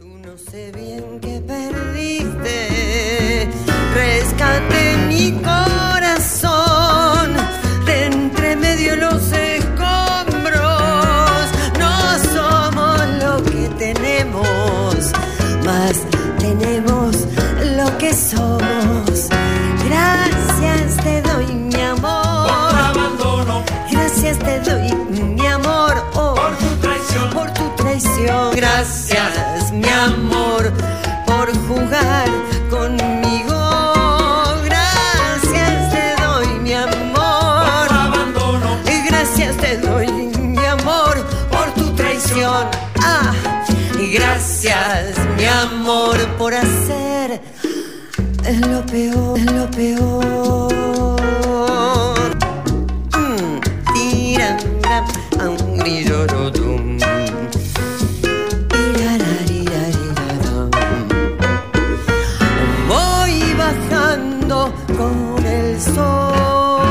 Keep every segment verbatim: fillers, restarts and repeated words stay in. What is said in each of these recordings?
Tú no sé bien qué perdiste, rescate mi corazón de entre medio los escombros. No somos lo que tenemos, mas tenemos lo que somos. Gracias te doy, mi amor, por abandono. Gracias te doy, mi amor, oh, Por tu traición. por tu traición. Gracias, mi amor, por jugar conmigo. Gracias te doy, mi amor, Por abandono. y gracias te doy, mi amor, por tu traición. Ah, y gracias, mi amor, por hacer lo peor, lo peor. Mm, tirara, a un grillo rotum. Tirararirarirara. Voy bajando con el sol.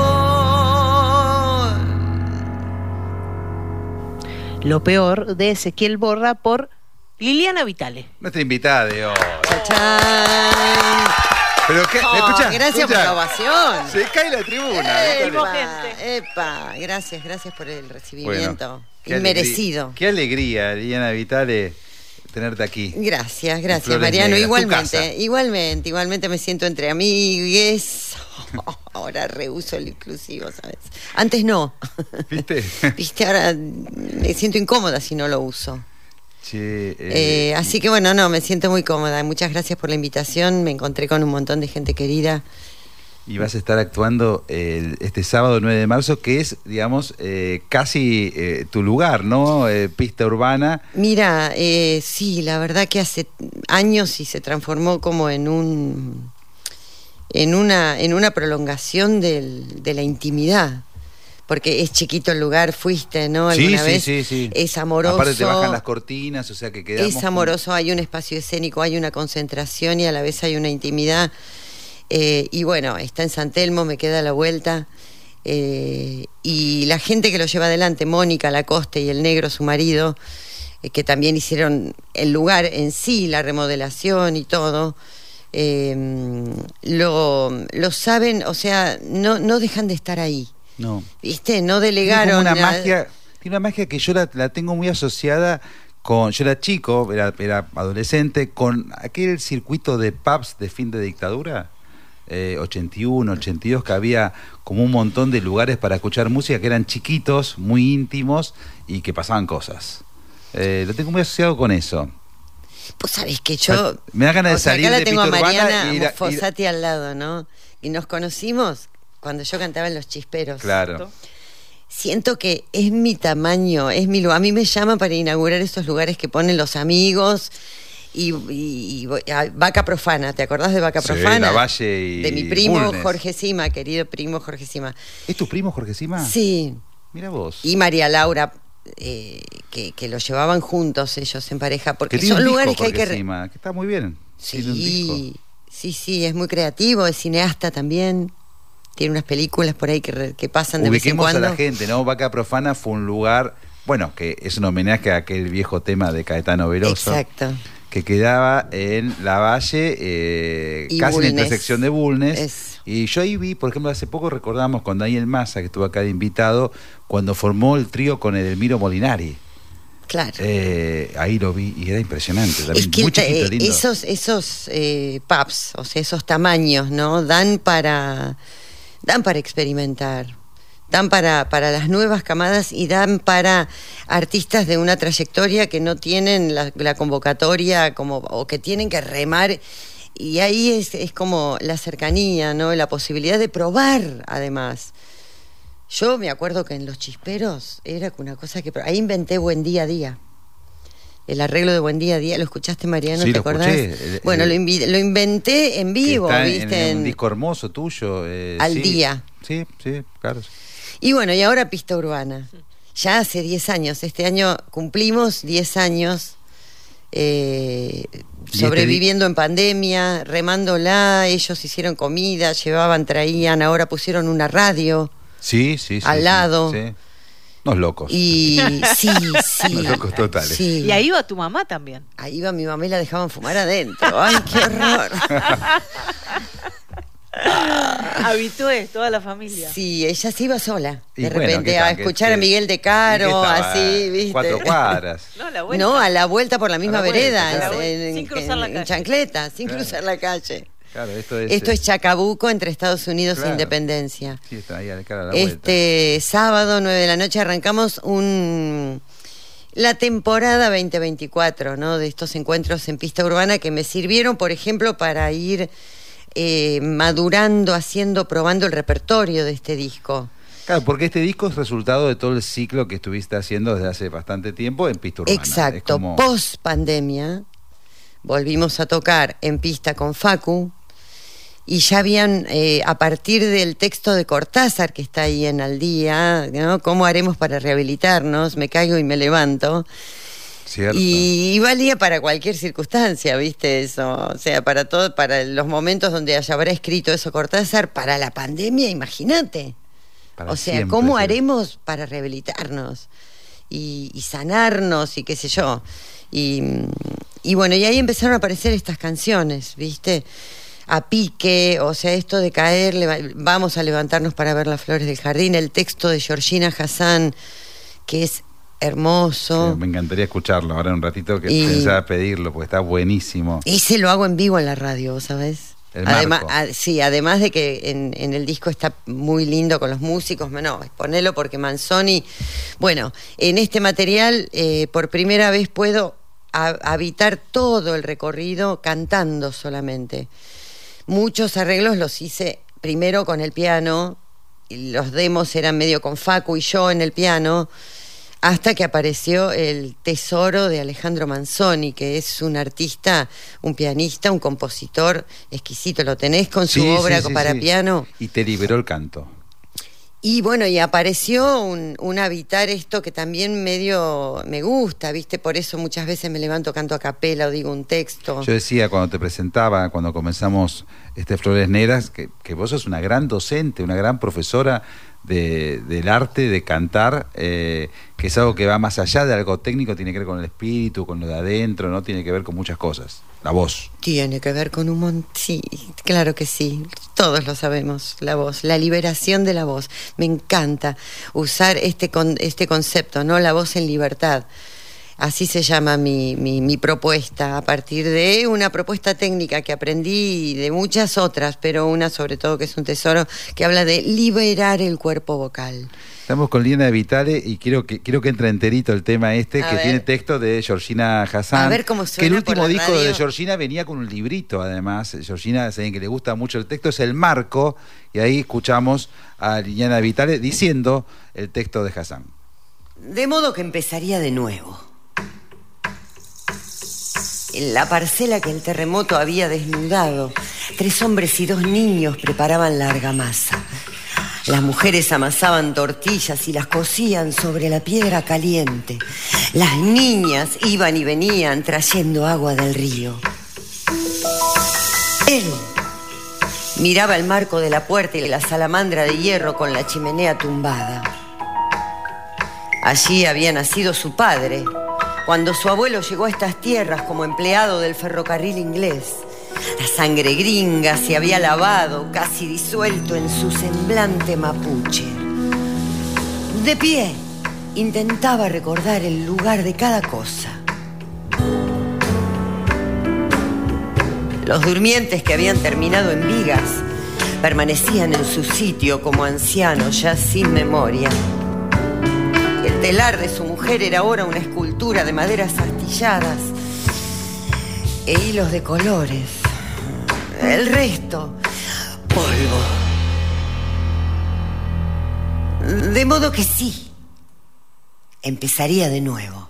Lo peor de Ezequiel Borra por Liliana Vitale. Nuestra invitada de hoy. Chachán. ¿Pero qué? Oh, ¿Escuchá? gracias ¿Escuchá? por la ovación. Se cae la tribuna. Epa, gente. epa, gracias, gracias por el recibimiento. Bueno, qué Inmerecido. alegría- Qué alegría, Liliana Vitale, tenerte aquí. Gracias, gracias, Flores Mariano. Negras, tu casa. Igualmente, igualmente, igualmente me siento entre amigues. Ahora reuso el inclusivo, ¿sabes? Antes no. ¿Viste? Viste, ahora me siento incómoda si no lo uso. Che, eh, Eh, así que bueno, no, me siento muy cómoda. Muchas gracias por la invitación. Me encontré con un montón de gente querida. y vas a estar actuando el- este sábado nueve de marzo, que es, digamos, eh, casi eh, tu lugar, ¿no? Eh, pista urbana. Mira, eh, sí, la verdad que hace años y se transformó como en un en una en una prolongación del, de la intimidad, porque es chiquito el lugar. Fuiste, ¿no? Sí, Alguna sí, vez. sí, sí. Es amoroso. Aparte te bajan las cortinas, o sea que quedamos... Es amoroso, hay un espacio escénico, hay una concentración y a la vez hay una intimidad. Eh, y bueno, está en San Telmo, me queda a la vuelta. Eh, y la gente que lo lleva adelante, Mónica Lacoste y el negro, su marido, eh, que también hicieron el lugar en sí, la remodelación y todo, eh, lo, lo saben, o sea, no, no dejan de estar ahí. No. ¿Viste? No Tiene delegaron. como una a- magia, tiene una magia que yo la, la tengo muy asociada con, yo era chico, era, era adolescente, con aquel circuito de pubs de fin de dictadura, eh, ochenta y uno, ochenta y dos, que había como un montón de lugares para escuchar música que eran chiquitos, muy íntimos y que pasaban cosas. Eh, lo tengo muy asociado con eso. Pues sabés que yo... Me da ganas de o sea, salir acá la de tengo a pista urbana Mariana y ir a- Fossati al lado, ¿no? Y nos conocimos cuando yo cantaba en Los Chisperos. Claro. Siento que es mi tamaño, es mi lugar. A mí me llaman para inaugurar esos lugares que ponen los amigos y, y- y voy a Vaca Profana. ¿Te acordás de Vaca Sí, Profana? Lavalle y de mi primo Bulnes. Jorge Sima, querido primo Jorge Sima. ¿Es tu primo Jorge Sima? Sí. Mira vos. Y María Laura, eh, que, que lo llevaban juntos ellos en pareja, porque que tiene son un lugares disco, que hay que... Jorge re- Sima, que está muy bien. Tiene un disco. Sí, sí, sí, es muy creativo, es cineasta también. Tiene unas películas por ahí que, re- que pasan de Ubiquemos vez en a cuando. la gente, ¿no? Vaca Profana fue un lugar, bueno, que es un homenaje a aquel viejo tema de Caetano Veloso. Exacto. Que quedaba en Lavalle, eh, Y casi en la Bulnes. intersección de Bulnes. Es- Y yo ahí vi, por ejemplo, hace poco recordamos con Daniel Massa, que estuvo acá de invitado, cuando formó el trío con Edelmiro Molinari. Claro. Eh, ahí lo vi y era impresionante. También, es que muy ta- chiquito, eh, lindo. esos, esos eh, pubs, o sea, esos tamaños, ¿no? Dan para, dan para experimentar, dan para, para las nuevas camadas y dan para artistas de una trayectoria que no tienen la, la convocatoria como, o que tienen que remar. Y ahí es, es como la cercanía, ¿no? La posibilidad de probar, además. Yo me acuerdo que en Los Chisperos era una cosa que... Ahí inventé Buen Día a Día. El arreglo de Buen Día a Día. ¿Lo escuchaste, Mariano? Sí, ¿Te lo acordás? escuché. El- Bueno, el- lo, invi- lo inventé en vivo, Que está en- ¿viste? en un En- disco hermoso tuyo. eh, Al sí. día. Sí, sí, claro. Y bueno, y ahora Pista Urbana. Ya hace diez años. Este año cumplimos diez años eh, Y sobreviviendo en pandemia, remándola. Ellos hicieron comida, llevaban, traían. Ahora pusieron una radio Sí, sí, sí. al sí, lado. sí. Unos locos. Y sí, sí. Unos locos totales. Sí. Y ahí va tu mamá también. Ahí iba mi mamá y la dejaban fumar adentro. ¡Ay, qué horror! Habitué, toda la familia. Sí, ella se iba sola. Y De bueno, repente ¿qué a tal? escuchar ¿Qué- a Miguel de ¿Y qué Caro, estaba? así, ¿viste? Cuatro cuadras. No, la vuelta. No, a la vuelta por la misma A la vuelta, vereda, claro. en, Sin cruzar en- la en calle. chancleta, sin Claro. cruzar la calle. Claro, esto es. Esto eh, es Chacabuco, entre Estados Unidos e claro. Independencia. Sí, está ahí a la cara de la vuelta. Este sábado, nueve de la noche, arrancamos un la temporada veinte veinticuatro, ¿no? De estos encuentros en pista urbana que me sirvieron, por ejemplo, para ir eh, madurando, haciendo, probando el repertorio de este disco. Claro, porque este disco es resultado de todo el ciclo que estuviste haciendo desde hace bastante tiempo en pista urbana. Exacto. Es como- Post pandemia volvimos a tocar en pista con Facu y ya habían, eh, a partir del texto de Cortázar que está ahí en Al Día, ¿no? ¿Cómo haremos para rehabilitarnos? Me caigo y me levanto. Cierto. Y, y valía para cualquier circunstancia, ¿viste? Eso, o sea, para todo, para los momentos donde haya habrá escrito eso Cortázar, para la pandemia, imagínate. Para O sea, siempre, ¿cómo sí. haremos para rehabilitarnos y, y sanarnos y qué sé yo? Y, y bueno, y ahí empezaron a aparecer estas canciones, ¿viste? A pique, o sea, esto de caer, leva- vamos a levantarnos para ver las flores del jardín, el texto de Georgina Hassan, que es hermoso. Que me encantaría escucharlo ahora en un ratito, que Y- pensaba pedirlo, porque está buenísimo. Ese lo hago en vivo en la radio, ¿sabes? El Además, marco. a- sí, además de que en, en el disco está muy lindo con los músicos, no, ponelo porque Manzoni, bueno, en este material eh, por primera vez puedo ha- habitar todo el recorrido cantando solamente. Muchos arreglos los hice primero con el piano, y los demos eran medio con Facu y yo en el piano, hasta que apareció el tesoro de Alejandro Manzoni, que es un artista, un pianista, un compositor exquisito. Lo tenés con su Sí, obra sí, sí, para sí. piano. Y te liberó el canto. Y bueno, y apareció un, un habitar esto que también medio me gusta, ¿viste? Por eso muchas veces me levanto, canto a capela o digo un texto. Yo decía cuando te presentaba, cuando comenzamos este Flores Negras, que, que vos sos una gran docente, una gran profesora de, del arte de cantar, eh, que es algo que va más allá de algo técnico, tiene que ver con el espíritu, con lo de adentro, ¿no? Tiene que ver con muchas cosas. La voz. Tiene que ver con un montón, sí, claro que sí, todos lo sabemos, la voz, la liberación de la voz. Me encanta usar este, con, este concepto, ¿no? La voz en libertad. Así se llama mi, mi, mi propuesta, a partir de una propuesta técnica que aprendí y de muchas otras, pero una sobre todo que es un tesoro, que habla de liberar el cuerpo vocal. Estamos con Liliana Vitale y quiero que quiero que entre enterito el tema este, A que ver. tiene texto de Georgina Hassan. A ver cómo que suena el último por la disco radio. de Georgina venía con un librito, además. Georgina, saben que le gusta mucho el texto, es el marco, y ahí escuchamos a Liliana Vitale diciendo el texto de Hassan. De modo que empezaría de nuevo. En la parcela que el terremoto había desnudado, tres hombres y dos niños preparaban la argamasa. Las mujeres amasaban tortillas y las cocían sobre la piedra caliente. Las niñas iban y venían trayendo agua del río. Él miraba el marco de la puerta y la salamandra de hierro con la chimenea tumbada. Allí había nacido su padre, cuando su abuelo llegó a estas tierras como empleado del ferrocarril inglés. La sangre gringa se había lavado, casi disuelto en su semblante mapuche. De pie, intentaba recordar el lugar de cada cosa. Los durmientes que habían terminado en vigas permanecían en su sitio como ancianos ya sin memoria. El telar de su mujer era ahora una escultura de maderas astilladas e hilos de colores. El resto, polvo. De modo que sí, empezaría de nuevo.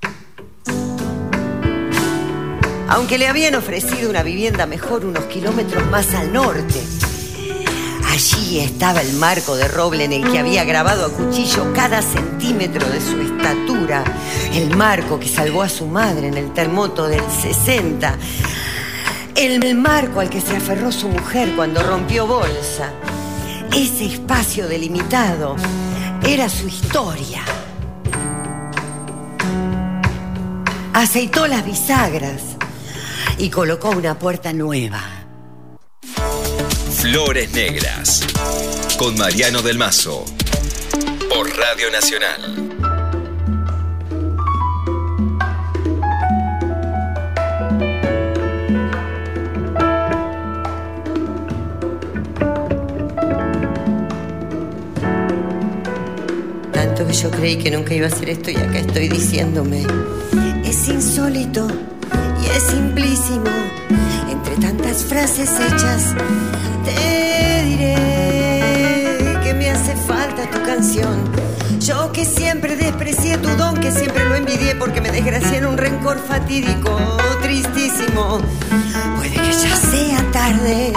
Aunque le habían ofrecido una vivienda mejor unos kilómetros más al norte, allí estaba el marco de roble en el que había grabado a cuchillo cada centímetro de su estatura. El marco que salvó a su madre en el terremoto del sesenta. El marco al que se aferró su mujer cuando rompió bolsa. Ese espacio delimitado era su historia. aceitó las bisagras y colocó una puerta nueva. Flores Negras, con Mariano del Mazo, por Radio Nacional. Que yo creí que nunca iba a hacer esto y acá estoy diciéndome. Es insólito y es simplísimo. Entre tantas frases hechas, te diré que me hace falta tu canción. Yo que siempre desprecié tu don, que siempre lo envidié porque me desgracié en un rencor fatídico, tristísimo. Puede que ya sea tarde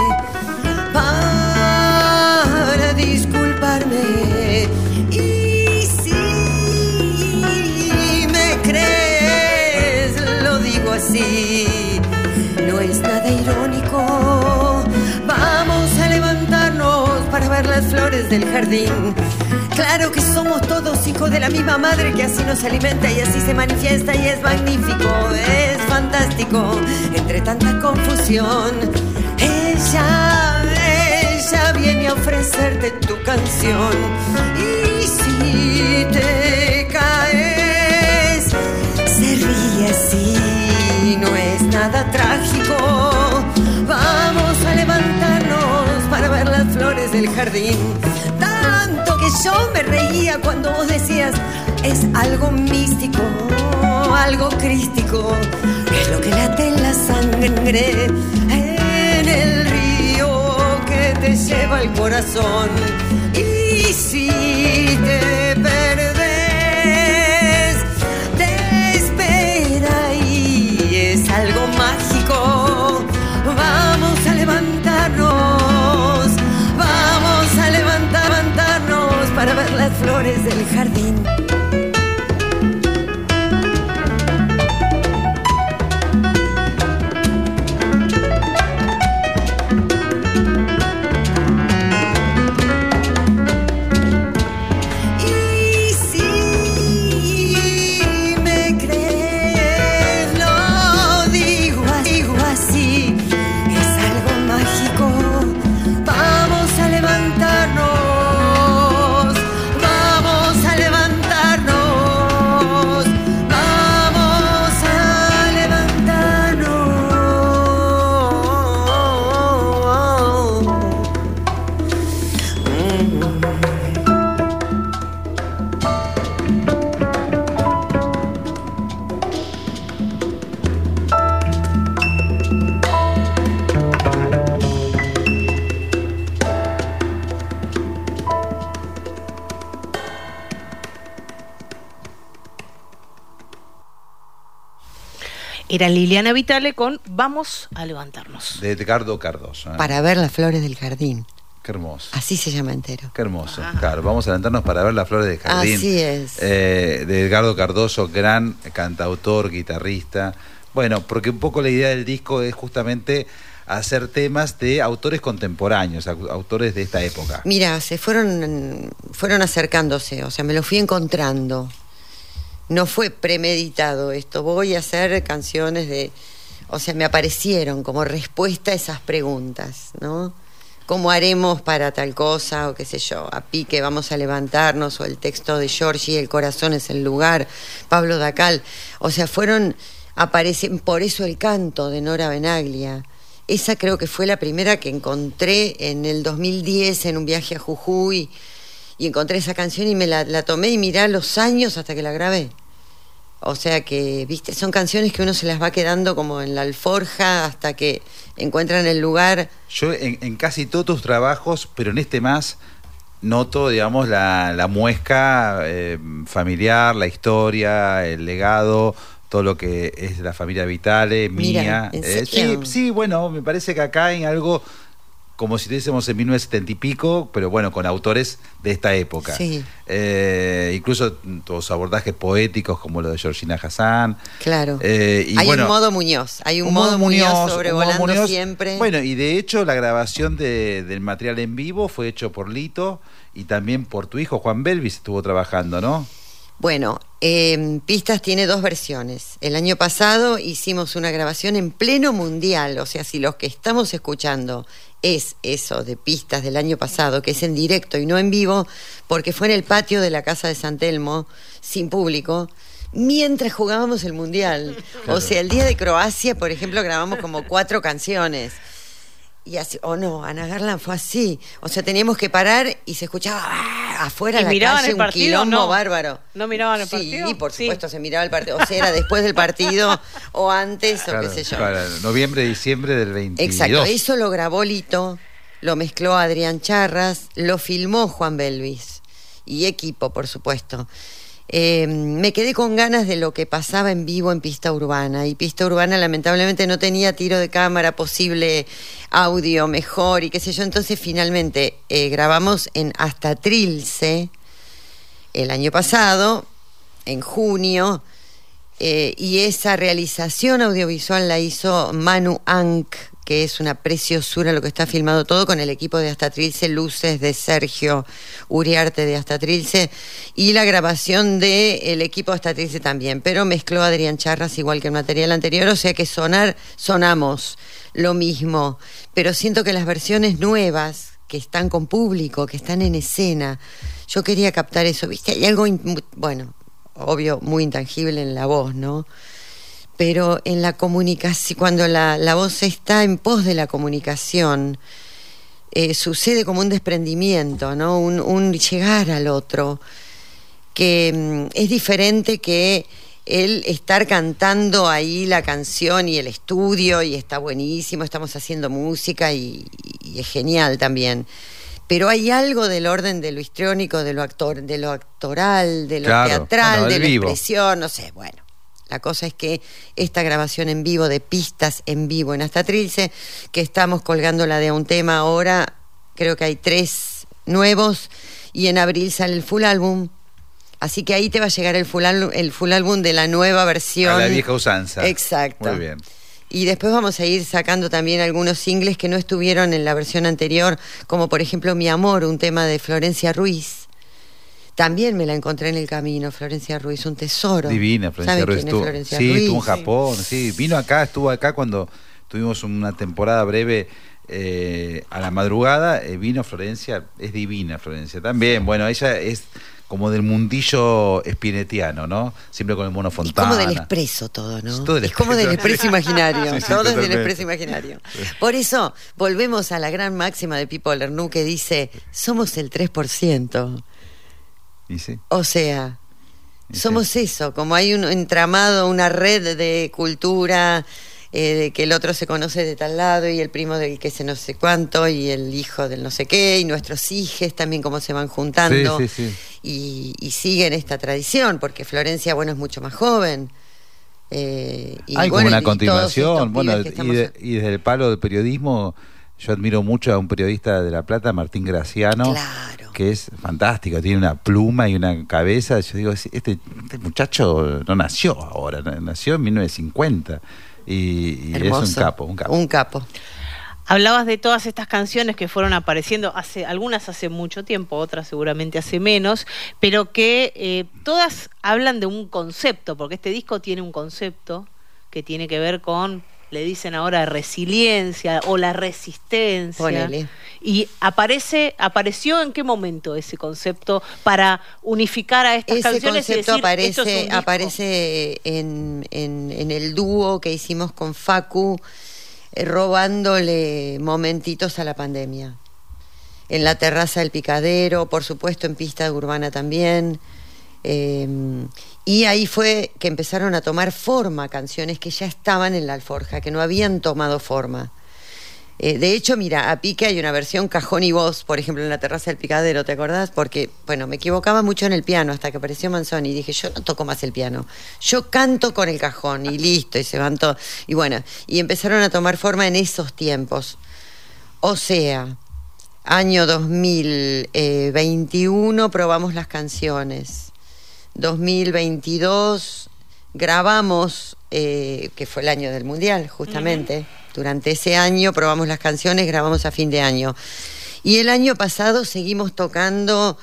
para disculparme. Así, no es nada irónico. Vamos a levantarnos para ver las flores del jardín. Claro que somos todos hijos de la misma madre que así nos alimenta y así se manifiesta y es magnífico, es fantástico. Entre tanta confusión, ella, ella viene a ofrecerte tu canción. Y si te caes, se ríe así. No es nada trágico. Vamos a levantarnos para ver las flores del jardín. Tanto que yo me reía cuando vos decías, es algo místico, algo crístico, es lo que late en la sangre, en el río que te lleva el corazón. Y si te perdés, es algo mágico. Vamos a levantarnos, vamos a levantar, levantarnos para ver las flores del jardín. Era Liliana Vitale con Vamos a levantarnos. De Edgardo Cardoso. ¿eh? Para ver las flores del jardín. Qué hermoso. Así se llama entero. Qué hermoso. Ajá. Claro, vamos a levantarnos para ver las flores del jardín. Así es. Eh, de Edgardo Cardoso, gran cantautor, guitarrista. Bueno, porque un poco la idea del disco es justamente hacer temas de autores contemporáneos, autores de esta época. Mira, se fueron, fueron acercándose, o sea, me lo fui encontrando. No fue premeditado esto, voy a hacer canciones de... O sea, me aparecieron como respuesta a esas preguntas, ¿no? ¿Cómo haremos para tal cosa? O qué sé yo, a pique vamos a levantarnos, o el texto de Giorgi, El corazón es el lugar, Pablo Dacal. O sea, fueron... Aparecen, por eso el canto de Nora Benaglia. Esa creo que fue la primera que encontré en el dos mil diez en un viaje a Jujuy. Y encontré esa canción y me la, la tomé y mirá los años hasta que la grabé. O sea que, viste, son canciones que uno se las va quedando como en la alforja hasta que encuentran el lugar. Yo en, en casi todos tus trabajos, pero en este más, noto, digamos, la, la muesca eh, familiar, la historia, el legado, todo lo que es la familia Vitale, Mira, mía. ¿en Eh, sí, serio? sí, bueno, me parece que acá hay algo como si estuviésemos en mil novecientos setenta y pico, pero bueno, con autores de esta época. Sí. Eh, incluso tus abordajes poéticos como lo de Georgina Hassan. Claro. Eh, y hay bueno, un modo Muñoz, hay un, modo Muñoz, sobrevolando un modo Muñoz. siempre. Bueno, y de hecho la grabación de, del material en vivo fue hecho por Lito y también por tu hijo Juan Belvis estuvo trabajando, ¿no? Bueno, eh, Pistas tiene dos versiones. El año pasado hicimos una grabación en pleno mundial, o sea, si los que estamos escuchando es eso de Pistas del año pasado, que es en directo y no en vivo, porque fue en el patio de la Casa de San Telmo, sin público, mientras jugábamos el mundial. Claro. O sea, el día de Croacia, por ejemplo, grabamos como cuatro canciones. Y así, o oh no, Ana Garland fue así. O sea, teníamos que parar y se escuchaba ¡ah! Afuera ¿Y la miraban calle el un partido? quilombo No. bárbaro. ¿No miraban el partido? Sí, por supuesto, Sí. se miraba el partido. O sea, era después del partido o antes Claro, o qué sé yo. claro, noviembre, diciembre del veintidós. Exacto, eso lo grabó Lito, lo mezcló Adrián Charras, lo filmó Juan Belvis y equipo, por supuesto. Eh, me quedé con ganas de lo que pasaba en vivo en Pista Urbana, y Pista Urbana lamentablemente no tenía tiro de cámara, posible audio mejor y qué sé yo, entonces finalmente eh, grabamos en Hasta Trilce el año pasado, en junio, eh, y esa realización audiovisual la hizo Manu Anc, que es una preciosura lo que está filmado todo con el equipo de Hasta Trilce, luces de Sergio Uriarte de Hasta Trilce y la grabación del equipo de Hasta Trilce también, pero mezcló a Adrián Charras igual que el material anterior, o sea que sonar, sonamos lo mismo, pero siento que las versiones nuevas que están con público, que están en escena, yo quería captar eso, ¿viste? Hay algo, in- bueno, obvio, muy intangible en la voz, ¿no? Pero en la comunicación, cuando la, la voz está en pos de la comunicación, eh, sucede como un desprendimiento, ¿no? Un, un llegar al otro, que mm, es diferente que el estar cantando ahí la canción y el estudio, y está buenísimo, estamos haciendo música y, y es genial también. Pero hay algo del orden de lo histriónico, de lo actor, de lo actoral, de lo Claro, teatral, bueno, de el la vivo. expresión, no sé, bueno. La cosa es que esta grabación en vivo de Pistas en vivo en Hasta Trilce, que estamos colgando la de A un tema ahora, creo que hay tres nuevos, y en abril sale el full álbum. Así que ahí te va a llegar el full, álbum, el full álbum de la nueva versión. A la vieja usanza. Exacto. Muy bien. Y después vamos a ir sacando también algunos singles que no estuvieron en la versión anterior, como por ejemplo Mi Amor, un tema de Florencia Ruiz. También me la encontré en el camino, Florencia Ruiz, un tesoro. Divina, Florencia ¿Saben Ruiz. quién es Estuvo, Florencia sí, Ruiz? estuvo en Japón, sí. Vino acá, estuvo acá cuando tuvimos una temporada breve eh, a la madrugada. Eh, vino Florencia, es divina Florencia también. Bueno, ella es como del mundillo espinetiano, ¿no? Siempre con el Mono Es Fontana. como del expreso todo, ¿no? Es todo del es como del expreso. expreso imaginario. Sí, sí, todo es del totalmente. expreso imaginario. Por eso, volvemos a la gran máxima de Pipo Lernoux que dice, somos el tres por ciento. Y sí. O sea, Y somos sí. eso, como hay un entramado, una red de cultura, eh, de que el otro se conoce de tal lado y el primo del que se no sé cuánto y el hijo del no sé qué y nuestros hijos también cómo se van juntando. Sí, sí, sí. Y, y siguen esta tradición, porque Florencia, bueno, es mucho más joven. Eh, y Hay bueno, como una y todos estos continuación. Bueno, pibes que y, estamos- de- y desde el palo del periodismo, yo admiro mucho a un periodista de La Plata, Martín Graciano. Claro. Que es fantástico, tiene una pluma y una cabeza. Yo digo, este, este muchacho no nació ahora, nació en mil novecientos cincuenta y, y es Hermoso. un capo, un capo. Un capo. Hablabas de todas estas canciones que fueron apareciendo, hace algunas hace mucho tiempo, otras seguramente hace menos, pero que eh, todas hablan de un concepto, porque este disco tiene un concepto que tiene que ver con, le dicen ahora, resiliencia o la resistencia. Ponele. Y aparece, ¿apareció en qué momento ese concepto para unificar a estas Ese canciones y concepto decir, esto es un aparece, disco? aparece en, en, en el dúo que hicimos con Facu, eh, robándole momentitos a la pandemia. En la terraza del Picadero, por supuesto en Pista Urbana también. Eh, y ahí fue que empezaron a tomar forma canciones que ya estaban en la alforja, que no habían tomado forma. Eh, de hecho, mira, a Pique hay una versión cajón y voz, por ejemplo, en la terraza del Picadero, ¿te acordás? Porque, bueno, me equivocaba mucho en el piano hasta que apareció Manzoni y dije, yo no toco más el piano, yo canto con el cajón y listo, y se van todos. Y bueno, y empezaron a tomar forma en esos tiempos. O sea, año dos mil veintiuno probamos las canciones, dos mil veintidós grabamos, eh, que fue el año del Mundial, justamente. Uh-huh. Durante ese año probamos las canciones, grabamos a fin de año. Y el año pasado seguimos tocando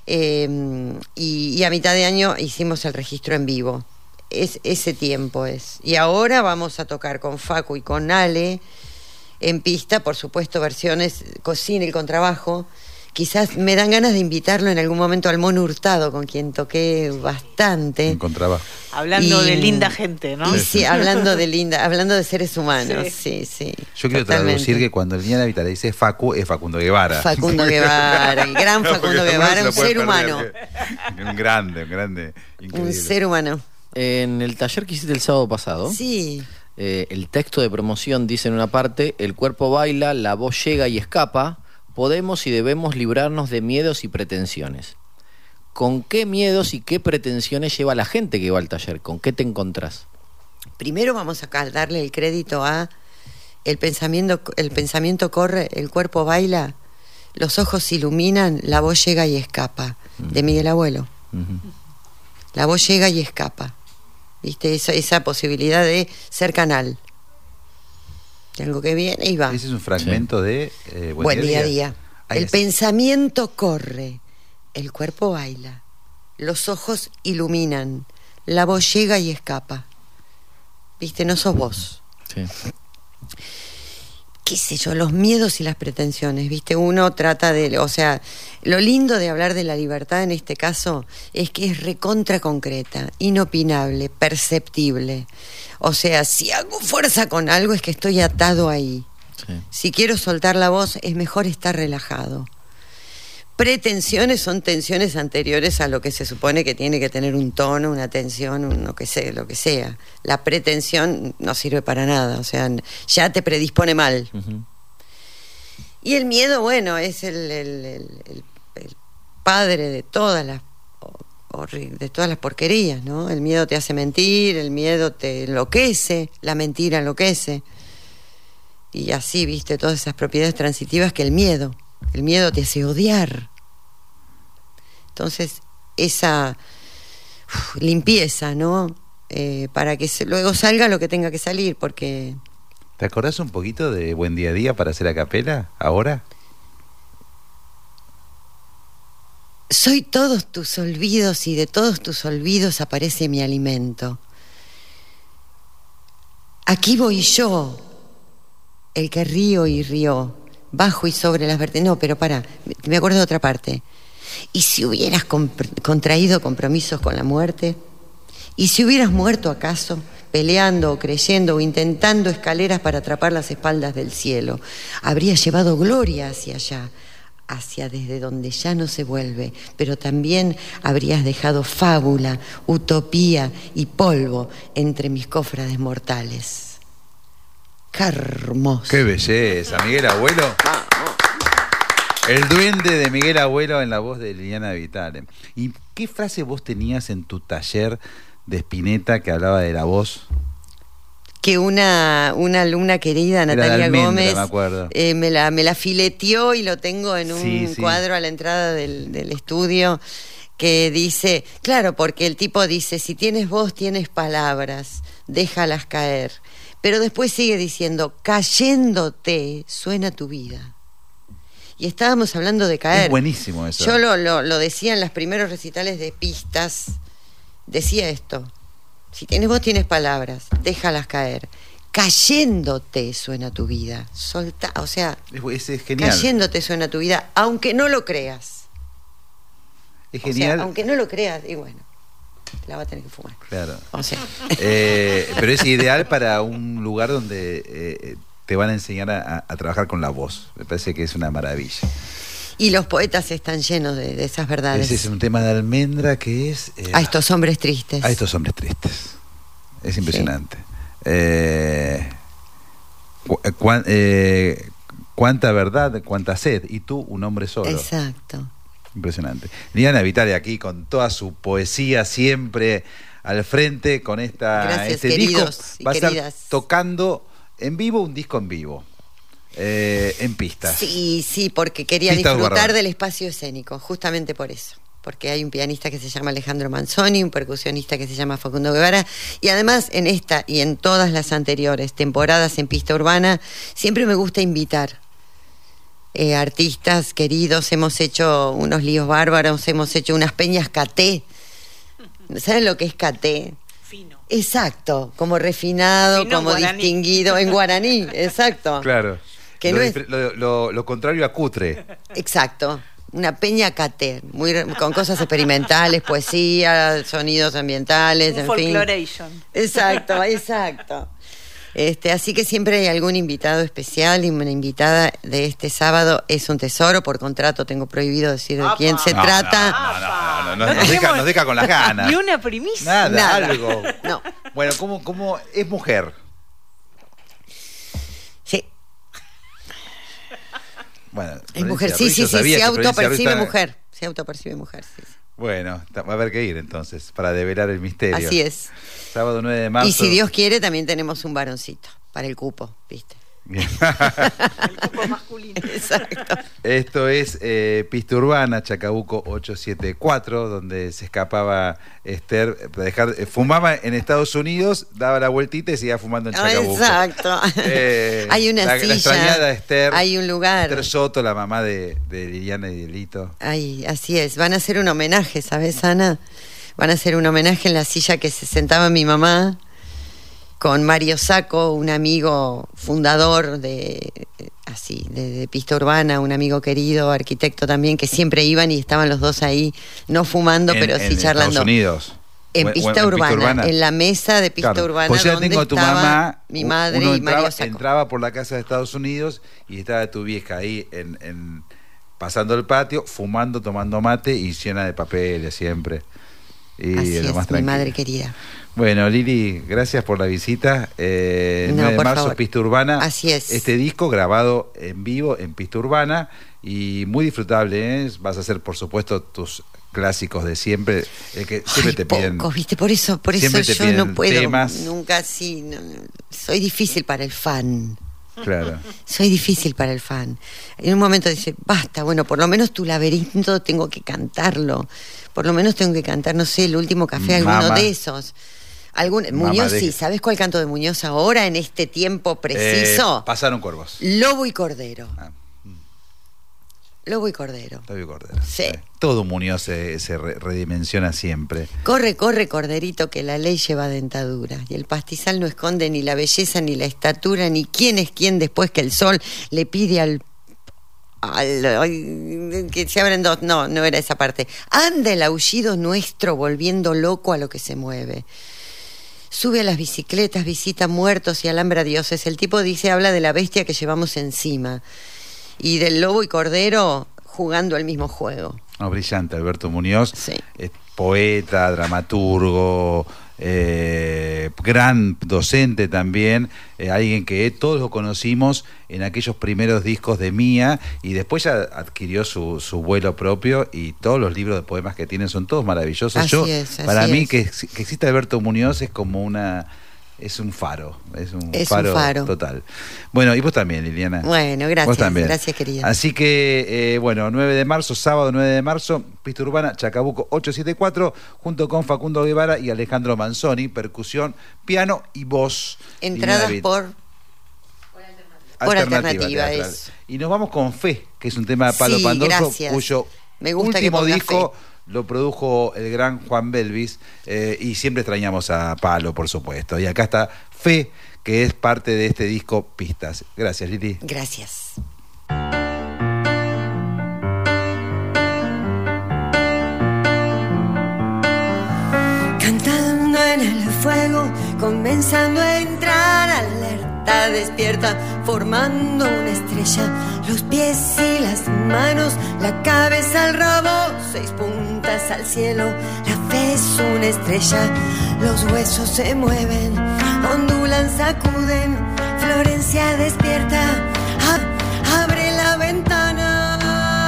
Eh, y, y a mitad de año hicimos el registro en vivo. Es, ese tiempo es. Y ahora vamos a tocar con Facu y con Ale en pista, por supuesto, versiones sin el contrabajo. Quizás me dan ganas de invitarlo en algún momento al Mono Hurtado, con quien toqué bastante. En contrabajo. Hablando Y- de linda gente, ¿no? Y sí, hablando de linda, hablando de seres humanos, sí, sí. Yo quiero totalmente. traducir que cuando Liliana Vitale dice Facu, es Facundo Guevara. Facundo Guevara, el gran No, porque Facundo uno Guevara, se lo un puede ser perder, humano. que- Un grande, un grande. Un Increíble. ser humano. En el taller que hiciste el sábado pasado, Sí. eh, el texto de promoción dice en una parte: el cuerpo baila, la voz llega y escapa, podemos y debemos librarnos de miedos y pretensiones. ¿Con qué miedos y qué pretensiones lleva la gente que va al taller? ¿Con qué te encontrás? Primero vamos a ca- darle el crédito a el pensamiento, el pensamiento corre, el cuerpo baila, los ojos se iluminan, la voz llega y escapa, de Miguel Abuelo. Ujú. La voz llega y escapa. ¿Viste? Esa, esa posibilidad de ser canal. De algo que viene y va. Ese es un fragmento de eh, Buen, Buen día a día. Ahí El es. pensamiento corre, el cuerpo baila, los ojos iluminan, la voz llega y escapa. ¿Viste? No sos vos. Sí. Qué sé yo, los miedos y las pretensiones, ¿viste? Uno trata de, o sea, lo lindo de hablar de la libertad en este caso es que es recontra concreta, inopinable, perceptible. O sea, si hago fuerza con algo es que estoy atado ahí. Sí. Si quiero soltar la voz, es mejor estar relajado. Pretensiones son tensiones anteriores a lo que se supone que tiene que tener un tono, una tensión, un lo que sea, lo que sea. La pretensión no sirve para nada, o sea, ya te predispone mal. Ujú. Y el miedo, bueno, es el, el- el- el- el padre de todas las horri- de todas las porquerías, ¿no? El miedo te hace mentir, el miedo te enloquece, la mentira enloquece. Y así, viste, todas esas propiedades transitivas que el miedo, el miedo te hace odiar. Entonces, esa uf, limpieza, ¿no? Eh, para que se- luego salga lo que tenga que salir, porque ¿Te acordás un poquito de Buen Día a Día para hacer a capela ahora? soy todos tus olvidos y de todos tus olvidos aparece mi alimento. Aquí voy yo, el que río y río, bajo y sobre las vertientes. No, pero para, me acuerdo de otra parte. ¿Y si hubieras comp- contraído compromisos con la muerte? ¿Y si hubieras muerto acaso, peleando o creyendo o intentando escaleras para atrapar las espaldas del cielo? Habrías llevado gloria hacia allá, hacia desde donde ya no se vuelve, pero también habrías dejado fábula, utopía y polvo entre mis cofrades mortales. ¡Qué hermoso! ¡Qué belleza! Miguel Abuelo. El duende de Miguel Abuelo en la voz de Liliana Vitale. ¿Y qué frase vos tenías en tu taller de Spinetta que hablaba de la voz? Que una, una alumna querida, Era de Natalia Almendra, Gómez, me acuerdo. eh, me, la, me la fileteó y lo tengo en un Sí, sí. cuadro a la entrada del, del estudio, que dice, claro, porque el tipo dice, si tienes voz, tienes palabras, déjalas caer. Pero después sigue diciendo, cayéndote suena tu vida. Y estábamos hablando de caer. Es buenísimo eso. Yo lo, lo, lo decía en los primeros recitales de pistas, decía esto, si tienes voz, tienes palabras, déjalas caer. Cayéndote suena tu vida. Solta, o sea, Es, es genial. cayéndote suena tu vida, aunque no lo creas. Es O sea, genial. aunque no lo creas, y bueno, te la va a tener que fumar. Claro. O sea, Eh, pero es ideal para un lugar donde eh, te van a enseñar a, a trabajar con la voz. Me parece que es una maravilla. y los poetas están llenos de, de esas verdades. Ese es un tema de Almendra que es... eh, A estos hombres tristes. a estos hombres tristes. Es impresionante. Eh, cu- cuan- eh, cuánta verdad, cuánta sed. Y tú, un hombre solo. Exacto. Impresionante. Liliana Vitale aquí con toda su poesía siempre al frente con esta Gracias, este queridos disco. y Va a estar queridas. tocando en vivo un disco en vivo. Eh, en pistas. Sí, sí, porque quería Pistas disfrutar Guarrón. del espacio escénico, justamente por eso. Porque hay un pianista que se llama Alejandro Manzoni, un percusionista que se llama Facundo Guevara, y además en esta y en todas las anteriores temporadas en Pista Urbana, siempre me gusta invitar. eh, artistas queridos, hemos hecho unos líos bárbaros, hemos hecho unas peñas caté. ¿Saben lo que es caté? Fino. Exacto, como refinado, Fino como guaraní. distinguido en guaraní, exacto. Claro. Que lo, no es- dif- lo, lo- lo contrario a cutre. Exacto. Una peña caté, muy re- con cosas experimentales, poesía, sonidos ambientales, Un en fin. folkloration. Exacto, exacto. Este, así que siempre hay algún invitado especial y una invitada de este sábado es un tesoro. Por contrato tengo prohibido decir de Apa. quién se No, trata. No, no, no, no, no, No nos, deja, tenemos nos deja con las ganas. Ni una primicia. Nada, Nada. algo. No. Bueno, ¿cómo, cómo es mujer? Sí, Bueno, es Florencia mujer, sí, Ruiz, sí, yo sí, sabía se que Florencia autopercibe Ruiz está- mujer. Se autopercibe mujer, sí, sí. Bueno, ta- va a haber que ir entonces para develar el misterio. Así es. Sábado nueve de marzo. Y si Dios quiere, también tenemos un varoncito para el cupo, ¿viste? Bien. El cupo masculino. Exacto. Esto es eh, Pista Urbana, Chacabuco ochocientos setenta y cuatro, donde se escapaba Esther, para dejar, eh, fumaba en Estados Unidos, daba la vueltita y seguía fumando en Ah, Chacabuco. exacto. Eh, Hay una la, la silla. extrañada Esther. Hay un lugar. Esther Soto, la mamá de, de Liliana y Delito. Ay, así es. Van a hacer un homenaje, ¿sabes, Ana? Van a hacer un homenaje en la silla que se sentaba mi mamá, con Mario Sacco, un amigo fundador de así de, de Pista Urbana, un amigo querido, arquitecto también, que siempre iban y estaban los dos ahí, no fumando, En- pero en sí charlando. Estados Unidos. En O- o pista, urbana, en la mesa de Pista Claro. Urbana, Pues ya donde tengo a tu estaba mamá, mi u- madre uno y entraba, Mario Sacco. entraba por la casa de Estados Unidos y estaba tu vieja ahí en, en- pasando el patio, fumando, tomando mate y llena de papeles siempre. Y Así lo es, más mi tranquilo. madre querida. Bueno, Lili, gracias por la visita. Eh, No, nueve de por marzo, favor. Pista Urbana. Así es. Este disco grabado en vivo en Pista Urbana y muy disfrutable, ¿eh? Vas a hacer, por supuesto, tus clásicos de siempre, el que siempre Ay, te piden. pocos, ¿viste? Por eso, por eso siempre te yo piden no puedo temas. nunca así. No, no. Soy difícil para el fan. Claro. Soy difícil para el fan. En un momento dice, basta, bueno, por lo menos tu laberinto tengo que cantarlo. Por lo menos tengo que cantar, no sé, el último café, alguno Mama. de esos. Algún, Mama Muñoz, de- sí, ¿sabes cuál canto de Muñoz ahora en este tiempo preciso? Eh, pasaron cuervos. Lobo y Cordero. Ah, Lobo y Cordero. Octavio Cordero. Sí. Eh, Todo Muñoz se, se re- redimensiona siempre. Corre, corre, corderito, que la ley lleva dentadura. Y el pastizal no esconde ni la belleza, ni la estatura, ni quién es quién después que el sol le pide al... al- ay, que se abren dos. No, no era esa parte. Anda el aullido nuestro volviendo loco a lo que se mueve. Sube a las bicicletas, visita muertos y alambra dioses. El tipo dice, habla de la bestia que llevamos encima. Y del lobo y cordero jugando al mismo juego. No, brillante, Alberto Muñoz. Sí. Es poeta, dramaturgo, eh, gran docente también, eh, alguien que todos lo conocimos en aquellos primeros discos de Mía y después ya adquirió su, su vuelo propio y todos los libros de poemas que tiene son todos maravillosos. Así Yo, es, así para mí es. que, ex- que exista Alberto Muñoz es como una... Es un faro, es un, Es un faro, faro. total. Bueno, y vos también, Liliana. Bueno, gracias, Vos también. gracias, querida. Así que, eh, bueno, nueve de marzo, sábado nueve de marzo, Pista Urbana, Chacabuco ochocientos setenta y cuatro, junto con Facundo Guevara y Alejandro Manzoni, percusión, piano y voz. Entradas Liliana por... Bit- por alternativa, teatral. eso. Y nos vamos con Fe, que es un tema de Palo Sí, Pandoso, gracias. cuyo Me gusta que último ponga disco lo produjo el gran Juan Belvis, eh, y siempre extrañamos a Palo, por supuesto. Y acá está Fe, que es parte de este disco Pistas. Gracias, Lili. Gracias. Cantando en el fuego, comenzando a entrar, alerta, despierta, formando una estrella. Los pies y las manos, la cabeza al rabo, seis puntas al cielo. La fe es una estrella, los huesos se mueven, ondulan, sacuden. Florencia despierta, ab- abre la ventana.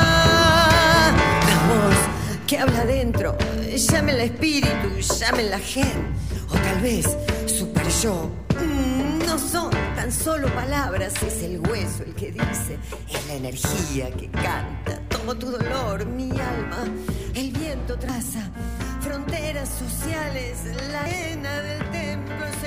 La voz que habla adentro, llame el espíritu, llame la gen, o tal vez super yo. Mm, no son tan solo palabras, es el hueso el que dice, es la energía que canta. Tomo tu dolor, mi alma, el viento traza fronteras sociales, la arena del templo es